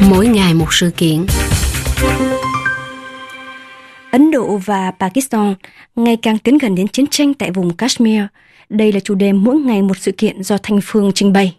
Mỗi ngày một sự kiện. Ấn Độ và Pakistan ngày càng tiến gần đến chiến tranh tại vùng Kashmir. Đây là chủ đề mỗi ngày một sự kiện do Thanh Phương trình bày.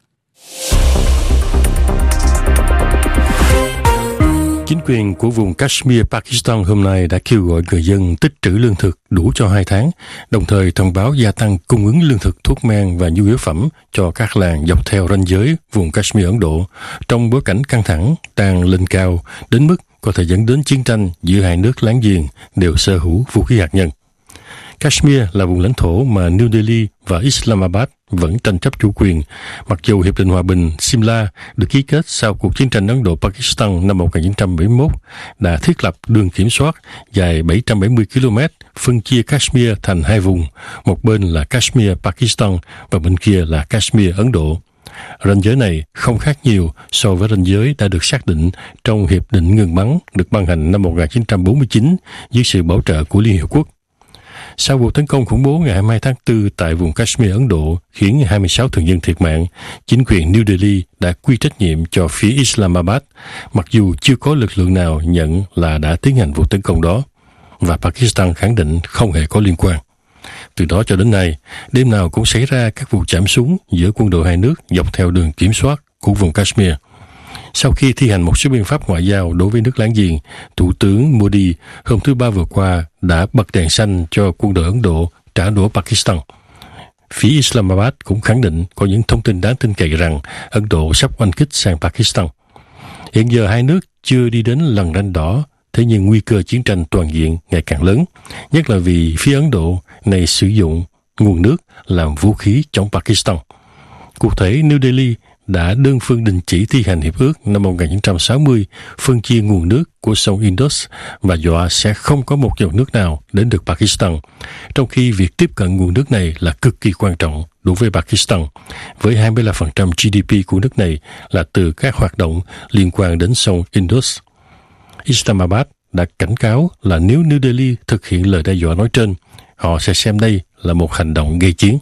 Chính quyền của vùng Kashmir, Pakistan hôm nay đã kêu gọi người dân tích trữ lương thực đủ cho 2 tháng, đồng thời thông báo gia tăng cung ứng lương thực, thuốc men và nhu yếu phẩm cho các làng dọc theo ranh giới vùng Kashmir Ấn Độ, trong bối cảnh căng thẳng đang lên cao đến mức có thể dẫn đến chiến tranh giữa hai nước láng giềng đều sở hữu vũ khí hạt nhân. Kashmir là vùng lãnh thổ mà New Delhi và Islamabad vẫn tranh chấp chủ quyền, mặc dù Hiệp định Hòa bình Simla được ký kết sau cuộc chiến tranh Ấn Độ-Pakistan năm 1971 đã thiết lập đường kiểm soát dài 770 km phân chia Kashmir thành 2 vùng, một bên là Kashmir Pakistan và bên kia là Kashmir Ấn Độ. Ranh giới này không khác nhiều so với ranh giới đã được xác định trong Hiệp định ngừng bắn được ban hành năm 1949 dưới sự bảo trợ của Liên Hiệp Quốc. Sau vụ tấn công khủng bố ngày 22 tháng 4 tại vùng Kashmir Ấn Độ khiến 26 thường dân thiệt mạng, chính quyền New Delhi đã quy trách nhiệm cho phía Islamabad, mặc dù chưa có lực lượng nào nhận là đã tiến hành vụ tấn công đó, và Pakistan khẳng định không hề có liên quan. Từ đó cho đến nay, đêm nào cũng xảy ra các vụ chạm súng giữa quân đội hai nước dọc theo đường kiểm soát của vùng Kashmir. Sau khi thi hành một số biện pháp ngoại giao đối với nước láng giềng, Thủ tướng Modi hôm thứ Ba vừa qua đã bật đèn xanh cho quân đội Ấn Độ trả đũa Pakistan. Phía Islamabad cũng khẳng định có những thông tin đáng tin cậy rằng Ấn Độ sắp oanh kích sang Pakistan. Hiện giờ hai nước chưa đi đến lần ranh đỏ, thế nhưng nguy cơ chiến tranh toàn diện ngày càng lớn, nhất là vì phía Ấn Độ này sử dụng nguồn nước làm vũ khí chống Pakistan. Cụ thể, New Delhi đã đơn phương đình chỉ thi hành hiệp ước năm 1960 phân chia nguồn nước của sông Indus và dọa sẽ không có một giọt nước nào đến được Pakistan, trong khi việc tiếp cận nguồn nước này là cực kỳ quan trọng đối với Pakistan, với 25% GDP của nước này là từ các hoạt động liên quan đến sông Indus. Islamabad đã cảnh cáo là nếu New Delhi thực hiện lời đe dọa nói trên, họ sẽ xem đây là một hành động gây chiến.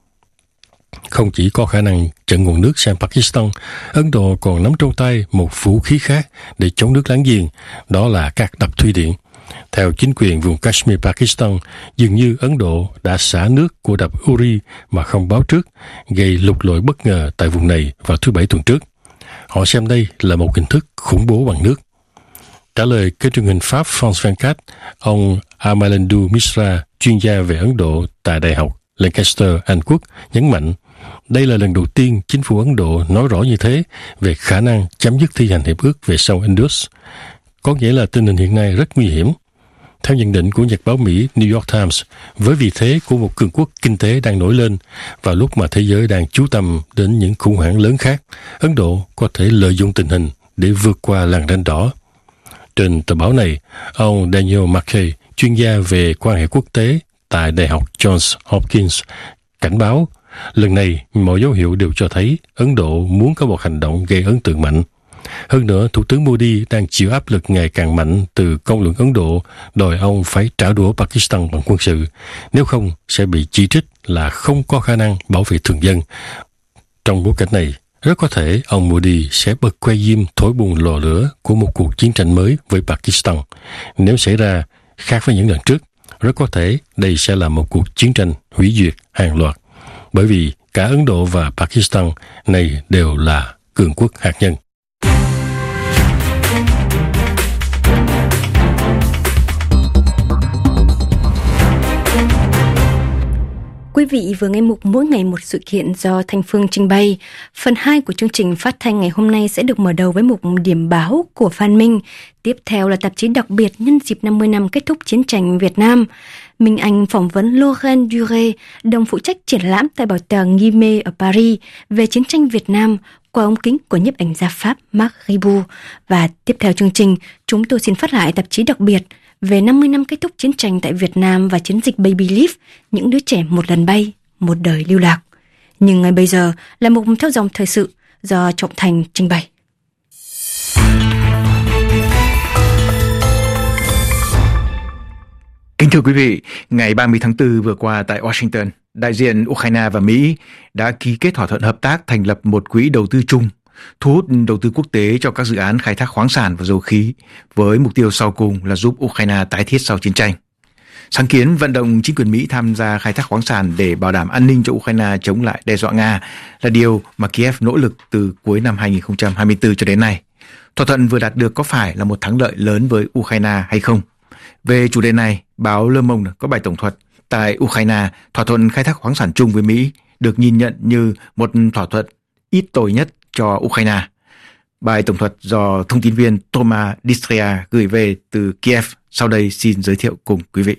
Không chỉ có khả năng chặn nguồn nước sang Pakistan, Ấn Độ còn nắm trong tay một vũ khí khác để chống nước láng giềng, đó là các đập thủy điện. Theo chính quyền vùng Kashmir, Pakistan, dường như Ấn Độ đã xả nước của đập Uri mà không báo trước, gây lụt lội bất ngờ tại vùng này vào thứ Bảy tuần trước. Họ xem đây là một hình thức khủng bố bằng nước. Trả lời kênh truyền hình Pháp France 24, ông Amalendu Mishra, chuyên gia về Ấn Độ tại Đại học Lancaster, Anh Quốc, nhấn mạnh đây là lần đầu tiên chính phủ Ấn Độ nói rõ như thế về khả năng chấm dứt thi hành hiệp ước về sông Indus. Có nghĩa là tình hình hiện nay rất nguy hiểm. Theo nhận định của nhật báo Mỹ New York Times, với vị thế của một cường quốc kinh tế đang nổi lên vào lúc mà thế giới đang chú tâm đến những khủng hoảng lớn khác, Ấn Độ có thể lợi dụng tình hình để vượt qua làn ranh đỏ. Trên tờ báo này, ông Daniel Markey, chuyên gia về quan hệ quốc tế tại Đại học Johns Hopkins, cảnh báo lần này mọi dấu hiệu đều cho thấy Ấn Độ muốn có một hành động gây ấn tượng mạnh. Hơn nữa, Thủ tướng Modi đang chịu áp lực ngày càng mạnh từ công luận Ấn Độ đòi ông phải trả đũa Pakistan bằng quân sự, nếu không sẽ bị chỉ trích là không có khả năng bảo vệ thường dân. Trong bối cảnh này, rất có thể ông Modi sẽ bật que diêm thổi bùng lò lửa của một cuộc chiến tranh mới với Pakistan. Nếu xảy ra khác với những lần trước, rất có thể đây sẽ là một cuộc chiến tranh hủy diệt hàng loạt, bởi vì cả Ấn Độ và Pakistan này đều là cường quốc hạt nhân. Quý vị vừa nghe mục Mỗi ngày một sự kiện do Thanh Phương trình bày. Phần 2 của chương trình phát thanh ngày hôm nay sẽ được mở đầu với mục điểm báo của Phan Minh. Tiếp theo là tạp chí đặc biệt nhân dịp 50 năm kết thúc chiến tranh Việt Nam. Minh Anh phỏng vấn Laurent Duré, đồng phụ trách triển lãm tại Bảo tàng Guimet ở Paris về chiến tranh Việt Nam qua ống kính của nhiếp ảnh gia Pháp Marc Ribot. Và tiếp theo chương trình, chúng tôi xin phát lại tạp chí đặc biệt về 50 năm kết thúc chiến tranh tại Việt Nam và chiến dịch Baby Leaf, những đứa trẻ một lần bay, một đời lưu lạc. Nhưng ngay bây giờ là mục theo dòng thời sự do Trọng Thành trình bày. Kính thưa quý vị, ngày 30 tháng 4 vừa qua tại Washington, đại diện Ukraine và Mỹ đã ký kết thỏa thuận hợp tác thành lập một quỹ đầu tư chung thu hút đầu tư quốc tế cho các dự án khai thác khoáng sản và dầu khí, với mục tiêu sau cùng là giúp Ukraine tái thiết sau chiến tranh. Sáng kiến vận động chính quyền Mỹ tham gia khai thác khoáng sản để bảo đảm an ninh cho Ukraine chống lại đe dọa Nga là điều mà Kiev nỗ lực từ cuối năm 2024 cho đến nay. Thỏa thuận vừa đạt được có phải là một thắng lợi lớn với Ukraine hay không? Về chủ đề này, báo Le Monde có bài tổng thuật: tại Ukraine, thỏa thuận khai thác khoáng sản chung với Mỹ được nhìn nhận như một thỏa thuận ít tồi nhất cho Ukraine. Bài tổng thuật do thông tin viên Thomas Distria gửi về từ Kiev sau đây xin giới thiệu cùng quý vị.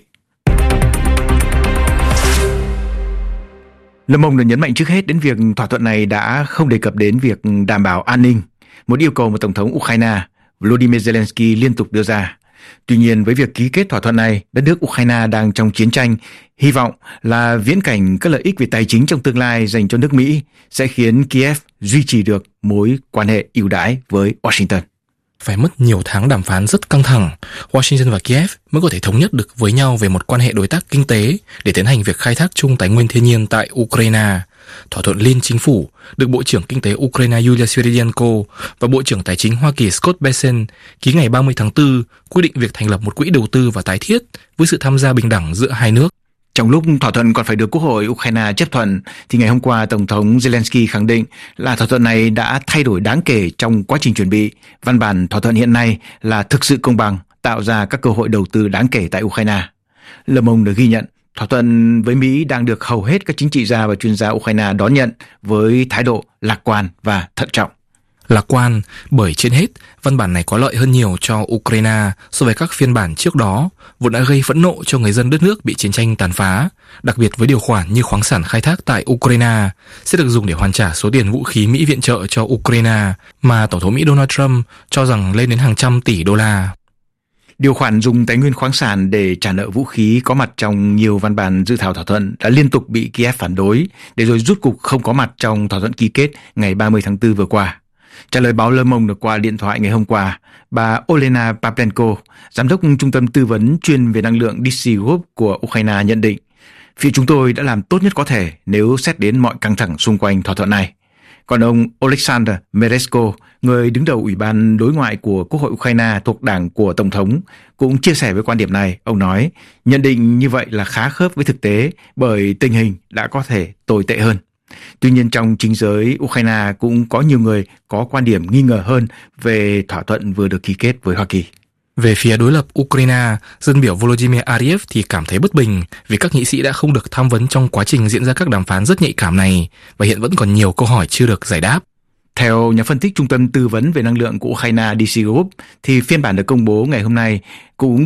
Le Monde nhấn mạnh trước hết đến việc thỏa thuận này đã không đề cập đến việc đảm bảo an ninh, một yêu cầu mà Tổng thống Ukraine Volodymyr Zelensky liên tục đưa ra. Tuy nhiên, với việc ký kết thỏa thuận này, đất nước Ukraine đang trong chiến tranh, hy vọng là viễn cảnh các lợi ích về tài chính trong tương lai dành cho nước Mỹ sẽ khiến Kiev duy trì được mối quan hệ ưu đãi với Washington. Phải mất nhiều tháng đàm phán rất căng thẳng, Washington và Kiev mới có thể thống nhất được với nhau về một quan hệ đối tác kinh tế để tiến hành việc khai thác chung tài nguyên thiên nhiên tại Ukraine. Thỏa thuận liên chính phủ được Bộ trưởng Kinh tế Ukraine Yulia Svyridenko và Bộ trưởng Tài chính Hoa Kỳ Scott Bessent ký ngày 30 tháng 4 quy định việc thành lập một quỹ đầu tư và tái thiết với sự tham gia bình đẳng giữa hai nước. Trong lúc thỏa thuận còn phải được Quốc hội Ukraine chấp thuận, thì ngày hôm qua Tổng thống Zelensky khẳng định là thỏa thuận này đã thay đổi đáng kể trong quá trình chuẩn bị. Văn bản thỏa thuận hiện nay là thực sự công bằng, tạo ra các cơ hội đầu tư đáng kể tại Ukraine. Le Monde ghi nhận thỏa thuận với Mỹ đang được hầu hết các chính trị gia và chuyên gia Ukraine đón nhận với thái độ lạc quan và thận trọng. Lạc quan bởi trên hết, văn bản này có lợi hơn nhiều cho Ukraine so với các phiên bản trước đó, vốn đã gây phẫn nộ cho người dân đất nước bị chiến tranh tàn phá, đặc biệt với điều khoản như khoáng sản khai thác tại Ukraine sẽ được dùng để hoàn trả số tiền vũ khí Mỹ viện trợ cho Ukraine mà Tổng thống Mỹ Donald Trump cho rằng lên đến hàng trăm tỷ đô la. Điều khoản dùng tài nguyên khoáng sản để trả nợ vũ khí có mặt trong nhiều văn bản dự thảo thỏa thuận đã liên tục bị Kiev phản đối, để rồi rút cục không có mặt trong thỏa thuận ký kết ngày 30 tháng 4 vừa qua. Trả lời báo Le Monde qua điện thoại ngày hôm qua, bà Olena Pavlenko, giám đốc trung tâm tư vấn chuyên về năng lượng DC Group của Ukraine nhận định, phía chúng tôi đã làm tốt nhất có thể nếu xét đến mọi căng thẳng xung quanh thỏa thuận này. Còn ông Oleksandr Meresko, người đứng đầu Ủy ban Đối ngoại của Quốc hội Ukraine thuộc đảng của Tổng thống, cũng chia sẻ với quan điểm này. Ông nói, nhận định như vậy là khá khớp với thực tế bởi tình hình đã có thể tồi tệ hơn. Tuy nhiên, trong chính giới Ukraine cũng có nhiều người có quan điểm nghi ngờ hơn về thỏa thuận vừa được ký kết với Hoa Kỳ. Về phía đối lập Ukraine, dân biểu Volodymyr Ariev thì cảm thấy bất bình vì các nghị sĩ đã không được tham vấn trong quá trình diễn ra các đàm phán rất nhạy cảm này và hiện vẫn còn nhiều câu hỏi chưa được giải đáp. Theo nhà phân tích Trung tâm Tư vấn về năng lượng của Ukraine DC Group, thì phiên bản được công bố ngày hôm nay cũng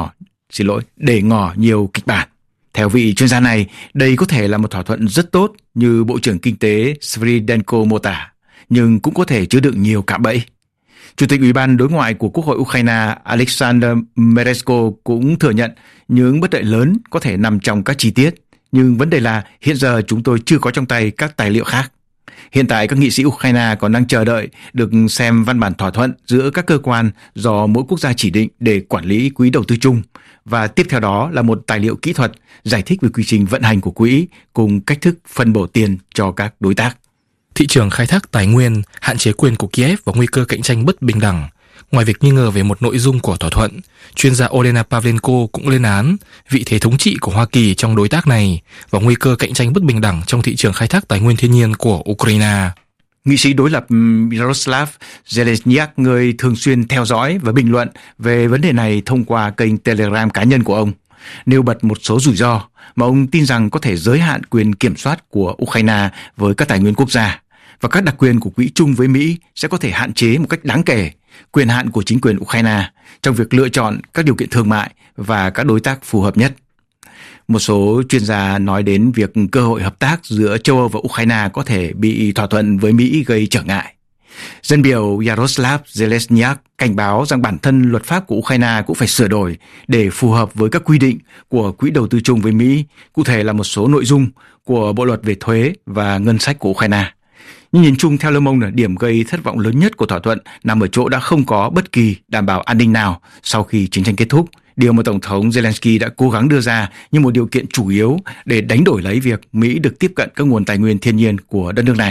để ngỏ nhiều kịch bản. Theo vị chuyên gia này, đây có thể là một thỏa thuận rất tốt như Bộ trưởng Kinh tế Svyridenko mô tả, nhưng cũng có thể chứa đựng nhiều cạm bẫy. Chủ tịch Ủy ban Đối ngoại của Quốc hội Ukraine Alexander Meresko cũng thừa nhận những bất lợi lớn có thể nằm trong các chi tiết, nhưng vấn đề là hiện giờ chúng tôi chưa có trong tay các tài liệu khác. Hiện tại các nghị sĩ Ukraine còn đang chờ đợi được xem văn bản thỏa thuận giữa các cơ quan do mỗi quốc gia chỉ định để quản lý quỹ đầu tư chung, và tiếp theo đó là một tài liệu kỹ thuật giải thích về quy trình vận hành của quỹ cùng cách thức phân bổ tiền cho các đối tác. Thị trường khai thác tài nguyên, hạn chế quyền của Kiev và nguy cơ cạnh tranh bất bình đẳng. Ngoài việc nghi ngờ về một nội dung của thỏa thuận, chuyên gia Olena Pavlenko cũng lên án vị thế thống trị của Hoa Kỳ trong đối tác này và nguy cơ cạnh tranh bất bình đẳng trong thị trường khai thác tài nguyên thiên nhiên của Ukraine. Nghị sĩ đối lập Yaroslav Zelensky, người thường xuyên theo dõi và bình luận về vấn đề này thông qua kênh Telegram cá nhân của ông, nêu bật một số rủi ro mà ông tin rằng có thể giới hạn quyền kiểm soát của Ukraine với các tài nguyên quốc gia, và các đặc quyền của quỹ chung với Mỹ sẽ có thể hạn chế một cách đáng kể quyền hạn của chính quyền Ukraine trong việc lựa chọn các điều kiện thương mại và các đối tác phù hợp nhất. Một số chuyên gia nói đến việc cơ hội hợp tác giữa châu Âu và Ukraine có thể bị thỏa thuận với Mỹ gây trở ngại. Dân biểu Yaroslav Zelensky cảnh báo rằng bản thân luật pháp của Ukraine cũng phải sửa đổi để phù hợp với các quy định của quỹ đầu tư chung với Mỹ, cụ thể là một số nội dung của Bộ luật về thuế và ngân sách của Ukraine. Nhưng nhìn chung, theo Le Monde, điểm gây thất vọng lớn nhất của thỏa thuận nằm ở chỗ đã không có bất kỳ đảm bảo an ninh nào sau khi chiến tranh kết thúc, điều mà Tổng thống Zelensky đã cố gắng đưa ra như một điều kiện chủ yếu để đánh đổi lấy việc Mỹ được tiếp cận các nguồn tài nguyên thiên nhiên của đất nước này.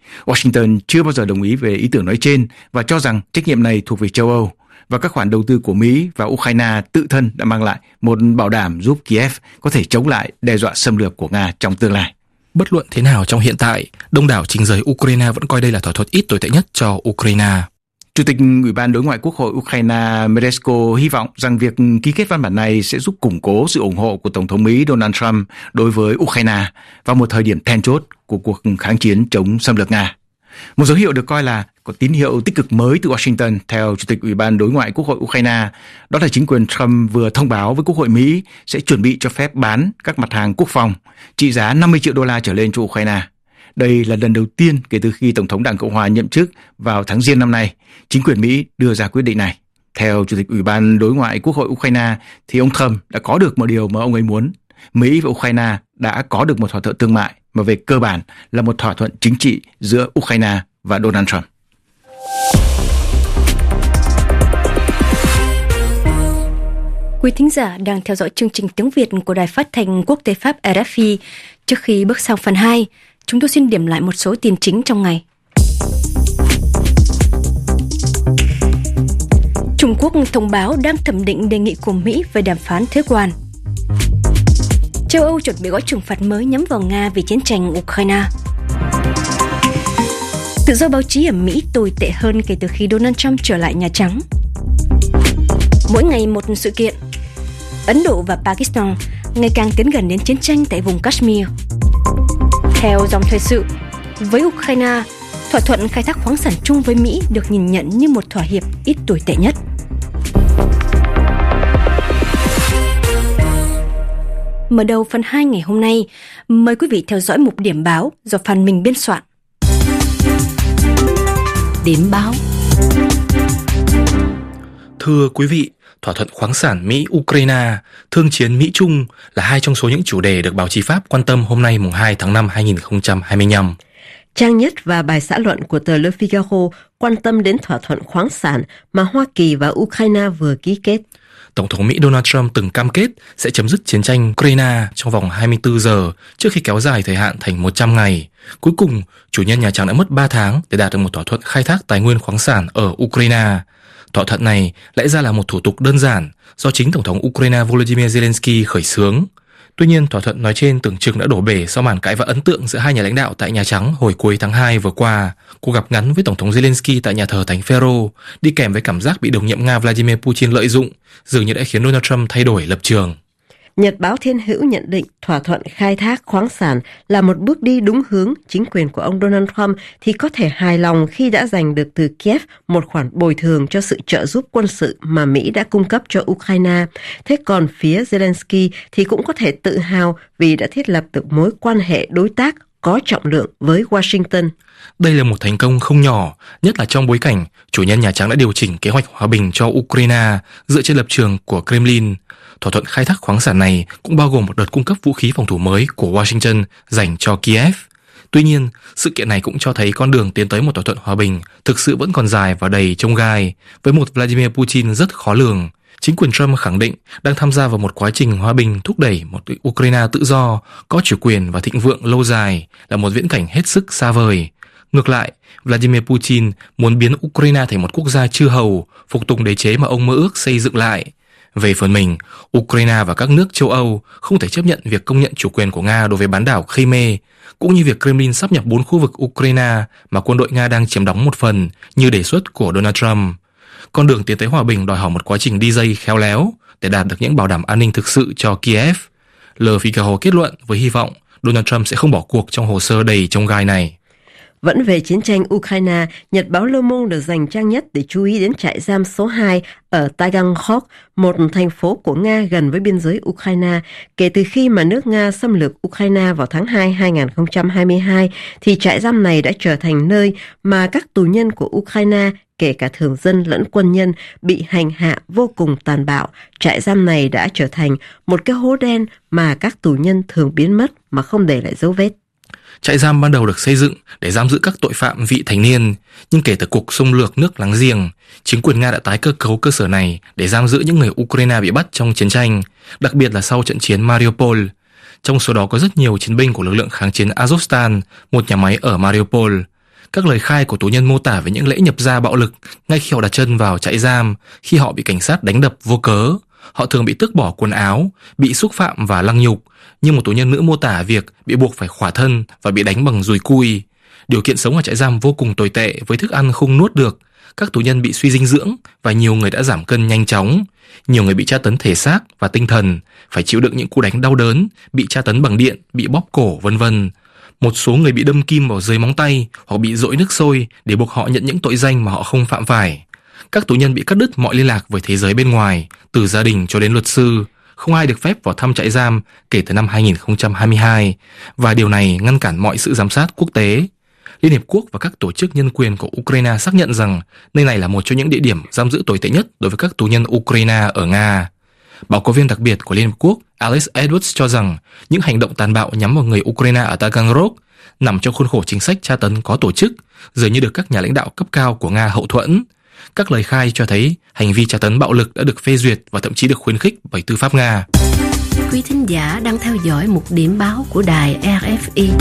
Washington chưa bao giờ đồng ý về ý tưởng nói trên và cho rằng trách nhiệm này thuộc về châu Âu, và các khoản đầu tư của Mỹ và Ukraine tự thân đã mang lại một bảo đảm giúp Kiev có thể chống lại đe dọa xâm lược của Nga trong tương lai. Bất luận thế nào trong hiện tại, đông đảo chính giới Ukraine vẫn coi đây là thỏa thuận ít tồi tệ nhất cho Ukraine. Chủ tịch Ủy ban Đối ngoại Quốc hội Ukraine Meresko hy vọng rằng việc ký kết văn bản này sẽ giúp củng cố sự ủng hộ của Tổng thống Mỹ Donald Trump đối với Ukraine vào một thời điểm then chốt của cuộc kháng chiến chống xâm lược Nga. Một dấu hiệu được coi là có tín hiệu tích cực mới từ Washington theo Chủ tịch Ủy ban Đối ngoại Quốc hội Ukraine, đó là chính quyền Trump vừa thông báo với Quốc hội Mỹ sẽ chuẩn bị cho phép bán các mặt hàng quốc phòng trị giá 50 triệu đô la trở lên cho Ukraine. Đây là lần đầu tiên kể từ khi Tổng thống Đảng Cộng hòa nhậm chức vào tháng Giêng năm nay, chính quyền Mỹ đưa ra quyết định này. Theo Chủ tịch Ủy ban Đối ngoại Quốc hội Ukraine, thì ông Trump đã có được một điều mà ông ấy muốn. Mỹ và Ukraine đã có được một thỏa thuận thương mại mà về cơ bản là một thỏa thuận chính trị giữa Ukraine và Donald Trump. Quý thính giả đang theo dõi chương trình tiếng Việt của Đài Phát thanh Quốc tế Pháp RFI. Trước khi bước sang phần 2, chúng tôi xin điểm lại một số tin chính trong ngày. Trung Quốc thông báo đang thẩm định đề nghị của Mỹ về đàm phán thuế quan. Châu Âu chuẩn bị gói trừng phạt mới nhắm vào Nga vì chiến tranh Ukraine. Tự do báo chí ở Mỹ tồi tệ hơn kể từ khi Donald Trump trở lại Nhà Trắng. Mỗi ngày một sự kiện. Ấn Độ và Pakistan ngày càng tiến gần đến chiến tranh tại vùng Kashmir. Theo dòng thời sự, với Ukraine, thỏa thuận khai thác khoáng sản chung với Mỹ được nhìn nhận như một thỏa hiệp ít tồi tệ nhất. Mở đầu phần 2 ngày hôm nay, mời quý vị theo dõi mục điểm báo do Phan Minh biên soạn. Điểm báo. Thưa quý vị, thỏa thuận khoáng sản Mỹ-Ukraine, thương chiến Mỹ-Trung là hai trong số những chủ đề được báo chí Pháp quan tâm hôm nay mùng 2 tháng 5 2025. Trang nhất và bài xã luận của tờ Le Figaro quan tâm đến thỏa thuận khoáng sản mà Hoa Kỳ và Ukraine vừa ký kết. Tổng thống Mỹ Donald Trump từng cam kết sẽ chấm dứt chiến tranh Ukraine trong vòng 24 giờ trước khi kéo dài thời hạn thành 100 ngày. Cuối cùng, chủ nhân Nhà Trắng đã mất 3 tháng để đạt được một thỏa thuận khai thác tài nguyên khoáng sản ở Ukraine. Thỏa thuận này lẽ ra là một thủ tục đơn giản do chính Tổng thống Ukraine Volodymyr Zelensky khởi xướng. Tuy nhiên, thỏa thuận nói trên tưởng chừng đã đổ bể sau màn cãi vã ấn tượng giữa hai nhà lãnh đạo tại Nhà Trắng hồi cuối tháng 2 vừa qua. Cuộc gặp ngắn với Tổng thống Zelensky tại nhà thờ Thánh Phêrô đi kèm với cảm giác bị đồng nhiệm Nga Vladimir Putin lợi dụng, dường như đã khiến Donald Trump thay đổi lập trường. Nhật báo Thiên hữu nhận định thỏa thuận khai thác khoáng sản là một bước đi đúng hướng. Chính quyền của ông Donald Trump thì có thể hài lòng khi đã giành được từ Kiev một khoản bồi thường cho sự trợ giúp quân sự mà Mỹ đã cung cấp cho Ukraine. Thế còn phía Zelensky thì cũng có thể tự hào vì đã thiết lập được mối quan hệ đối tác có trọng lượng với Washington. Đây là một thành công không nhỏ, nhất là trong bối cảnh chủ nhân Nhà Trắng đã điều chỉnh kế hoạch hòa bình cho Ukraine dựa trên lập trường của Kremlin. Thỏa thuận khai thác khoáng sản này cũng bao gồm một đợt cung cấp vũ khí phòng thủ mới của Washington dành cho Kiev. Tuy nhiên, sự kiện này cũng cho thấy con đường tiến tới một thỏa thuận hòa bình thực sự vẫn còn dài và đầy chông gai, với một Vladimir Putin rất khó lường. Chính quyền Trump khẳng định đang tham gia vào một quá trình hòa bình thúc đẩy một Ukraine tự do, có chủ quyền và thịnh vượng lâu dài là một viễn cảnh hết sức xa vời. Ngược lại, Vladimir Putin muốn biến Ukraine thành một quốc gia chư hầu, phục tùng đế chế mà ông mơ ước xây dựng lại. Về phần mình, Ukraine và các nước châu Âu không thể chấp nhận việc công nhận chủ quyền của Nga đối với bán đảo Crimea, cũng như việc Kremlin sáp nhập 4 khu vực Ukraine mà quân đội Nga đang chiếm đóng một phần như đề xuất của Donald Trump. Con đường tiến tới hòa bình đòi hỏi một quá trình đi dây khéo léo để đạt được những bảo đảm an ninh thực sự cho Kiev. Le Figaro kết luận với hy vọng Donald Trump sẽ không bỏ cuộc trong hồ sơ đầy chông gai này. Vẫn về chiến tranh Ukraine, Nhật báo Le Monde được dành trang nhất để chú ý đến trại giam số 2 ở Taganrog, một thành phố của Nga gần với biên giới Ukraine. Kể từ khi mà nước Nga xâm lược Ukraine vào tháng 2 2022, thì trại giam này đã trở thành nơi mà các tù nhân của Ukraine, kể cả thường dân lẫn quân nhân, bị hành hạ vô cùng tàn bạo. Trại giam này đã trở thành một cái hố đen mà các tù nhân thường biến mất mà không để lại dấu vết. Trại giam ban đầu được xây dựng để giam giữ các tội phạm vị thành niên, nhưng kể từ cuộc xâm lược nước láng giềng, chính quyền Nga đã tái cơ cấu cơ sở này để giam giữ những người Ukraine bị bắt trong chiến tranh, đặc biệt là sau trận chiến Mariupol. Trong số đó có rất nhiều chiến binh của lực lượng kháng chiến Azovstal, một nhà máy ở Mariupol. Các lời khai của tù nhân mô tả về những lễ nhập gia bạo lực ngay khi họ đặt chân vào trại giam, khi họ bị cảnh sát đánh đập vô cớ. Họ thường bị tước bỏ quần áo, bị xúc phạm và lăng nhục. Nhưng một tù nhân nữ mô tả việc bị buộc phải khỏa thân và bị đánh bằng dùi cui. Điều kiện sống ở trại giam vô cùng tồi tệ với thức ăn không nuốt được. Các tù nhân bị suy dinh dưỡng và nhiều người đã giảm cân nhanh chóng. Nhiều người bị tra tấn thể xác và tinh thần, phải chịu đựng những cú đánh đau đớn, bị tra tấn bằng điện, bị bóp cổ, vân vân. Một số người bị đâm kim vào dưới móng tay hoặc bị dội nước sôi để buộc họ nhận những tội danh mà họ không phạm phải. Các tù nhân bị cắt đứt mọi liên lạc với thế giới bên ngoài, từ gia đình cho đến luật sư. Không ai được phép vào thăm trại giam kể từ năm 2022, và điều này ngăn cản mọi sự giám sát quốc tế. Liên Hiệp Quốc và các tổ chức nhân quyền của Ukraine xác nhận rằng nơi này là một trong những địa điểm giam giữ tồi tệ nhất đối với các tù nhân Ukraine ở Nga. Báo cáo viên đặc biệt của Liên Hợp Quốc Alex Edwards cho rằng những hành động tàn bạo nhắm vào người Ukraine ở Taganrog nằm trong khuôn khổ chính sách tra tấn có tổ chức, dường như được các nhà lãnh đạo cấp cao của Nga hậu thuẫn. Các lời khai cho thấy hành vi tra tấn bạo lực đã được phê duyệt và thậm chí được khuyến khích bởi tư pháp Nga. Quý thính giả đang theo dõi một điểm báo của đài RFI.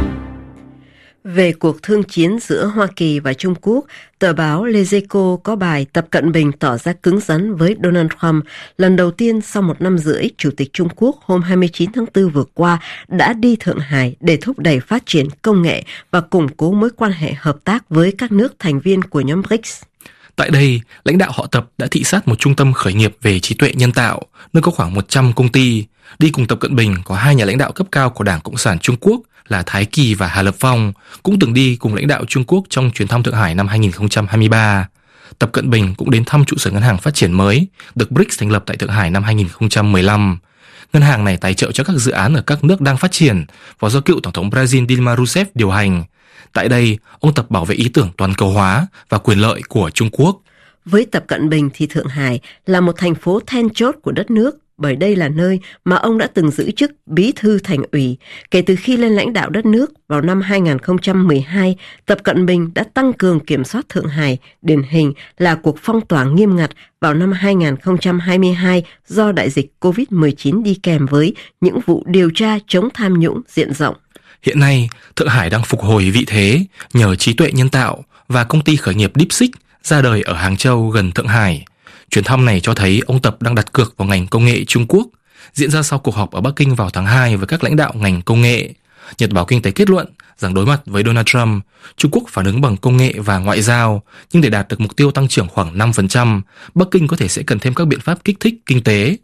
Về cuộc thương chiến giữa Hoa Kỳ và Trung Quốc, tờ báo Les Echos có bài Tập Cận Bình tỏ ra cứng rắn với Donald Trump. Lần đầu tiên sau 1 năm rưỡi, Chủ tịch Trung Quốc hôm 29 tháng 4 vừa qua đã đi Thượng Hải để thúc đẩy phát triển công nghệ và củng cố mối quan hệ hợp tác với các nước thành viên của nhóm BRICS. Tại đây, lãnh đạo họ Tập đã thị sát một trung tâm khởi nghiệp về trí tuệ nhân tạo, nơi có khoảng 100 công ty. Đi cùng Tập Cận Bình có 2 nhà lãnh đạo cấp cao của Đảng Cộng sản Trung Quốc là Thái Kỳ và Hà Lập Phong, cũng từng đi cùng lãnh đạo Trung Quốc trong chuyến thăm Thượng Hải năm 2023. Tập Cận Bình cũng đến thăm trụ sở ngân hàng phát triển mới, được BRICS thành lập tại Thượng Hải năm 2015. Ngân hàng này tài trợ cho các dự án ở các nước đang phát triển và do cựu Tổng thống Brazil Dilma Rousseff điều hành. Tại đây, ông Tập bảo vệ ý tưởng toàn cầu hóa và quyền lợi của Trung Quốc. Với Tập Cận Bình thì Thượng Hải là một thành phố then chốt của đất nước, bởi đây là nơi mà ông đã từng giữ chức bí thư thành ủy. Kể từ khi lên lãnh đạo đất nước vào năm 2012, Tập Cận Bình đã tăng cường kiểm soát Thượng Hải, điển hình là cuộc phong tỏa nghiêm ngặt vào năm 2022 do đại dịch COVID-19 đi kèm với những vụ điều tra chống tham nhũng diện rộng. Hiện nay, Thượng Hải đang phục hồi vị thế nhờ trí tuệ nhân tạo và công ty khởi nghiệp DeepSeek ra đời ở Hàng Châu gần Thượng Hải. Chuyến thăm này cho thấy ông Tập đang đặt cược vào ngành công nghệ Trung Quốc, diễn ra sau cuộc họp ở Bắc Kinh vào tháng 2 với các lãnh đạo ngành công nghệ. Nhật báo Kinh tế kết luận rằng đối mặt với Donald Trump, Trung Quốc phản ứng bằng công nghệ và ngoại giao, nhưng để đạt được mục tiêu tăng trưởng khoảng 5%, Bắc Kinh có thể sẽ cần thêm các biện pháp kích thích kinh tế.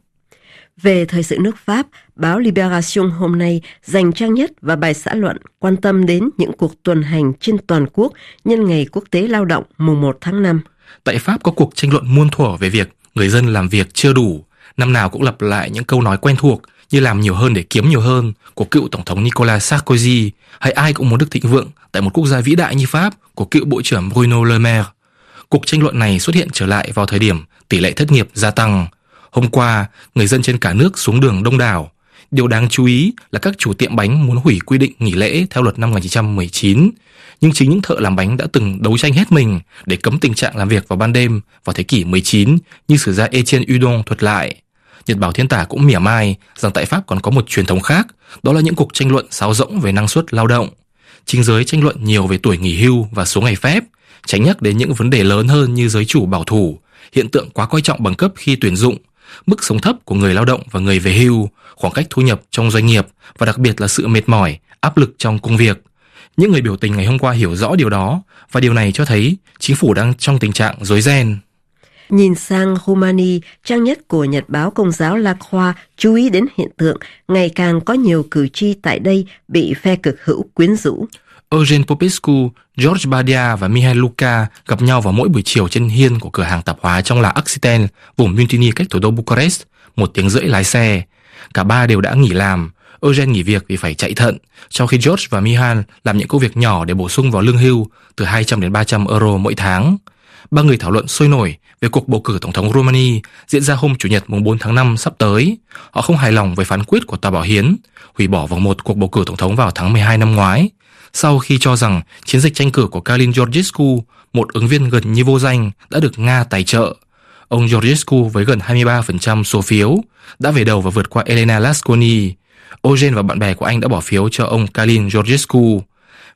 Về thời sự nước Pháp, báo Libération hôm nay dành trang nhất và bài xã luận quan tâm đến những cuộc tuần hành trên toàn quốc nhân ngày Quốc tế Lao động mùng 1 tháng 5. Tại Pháp có cuộc tranh luận muôn thuở về việc người dân làm việc chưa đủ, năm nào cũng lặp lại những câu nói quen thuộc như làm nhiều hơn để kiếm nhiều hơn của cựu Tổng thống Nicolas Sarkozy, hay ai cũng muốn được thịnh vượng tại một quốc gia vĩ đại như Pháp của cựu Bộ trưởng Bruno Le Maire. Cuộc tranh luận này xuất hiện trở lại vào thời điểm tỷ lệ thất nghiệp gia tăng. Hôm qua, người dân trên cả nước xuống đường đông đảo. Điều đáng chú ý là các chủ tiệm bánh muốn hủy quy định nghỉ lễ theo luật năm 1919. Nhưng chính những thợ làm bánh đã từng đấu tranh hết mình để cấm tình trạng làm việc vào ban đêm vào thế kỷ 19, như sử gia Etienne Udon thuật lại. Nhật báo Thiên Tả cũng mỉa mai rằng tại Pháp còn có một truyền thống khác, đó là những cuộc tranh luận sáo rỗng về năng suất lao động. Chính giới tranh luận nhiều về tuổi nghỉ hưu và số ngày phép, tránh nhắc đến những vấn đề lớn hơn như giới chủ bảo thủ, hiện tượng quá coi trọng bằng cấp khi tuyển dụng, mức sống thấp của người lao động và người về hưu, khoảng cách thu nhập trong doanh nghiệp và đặc biệt là sự mệt mỏi, áp lực trong công việc. Những người biểu tình ngày hôm qua hiểu rõ điều đó, và điều này cho thấy chính phủ đang trong tình trạng rối ren. Nhìn sang Romania, trang nhất của Nhật báo Công giáo La Croix chú ý đến hiện tượng ngày càng có nhiều cử tri tại đây bị phe cực hữu quyến rũ. Eugen Popescu, George Badia và Mihail Luca gặp nhau vào mỗi buổi chiều trên hiên của cửa hàng tạp hóa trong làng Axiten, vùng Muntini cách thủ đô Bucharest, 1 tiếng rưỡi lái xe. Cả ba đều đã nghỉ làm. Eugen nghỉ việc vì phải chạy thận, trong khi George và Mihail làm những công việc nhỏ để bổ sung vào lương hưu từ 200 đến 300 euro mỗi tháng. Ba người thảo luận sôi nổi về cuộc bầu cử tổng thống Romania diễn ra hôm Chủ nhật mùng 4 tháng 5 sắp tới. Họ không hài lòng với phán quyết của Tòa Bảo Hiến hủy bỏ vòng 1 cuộc bầu cử tổng thống vào tháng 12 năm ngoái, sau khi cho rằng chiến dịch tranh cử của Calin Georgescu, một ứng viên gần như vô danh, đã được Nga tài trợ. Ông Georgescu với gần 23% số phiếu đã về đầu và vượt qua Elena Lasconi. Eugen và bạn bè của anh đã bỏ phiếu cho ông Calin Georgescu.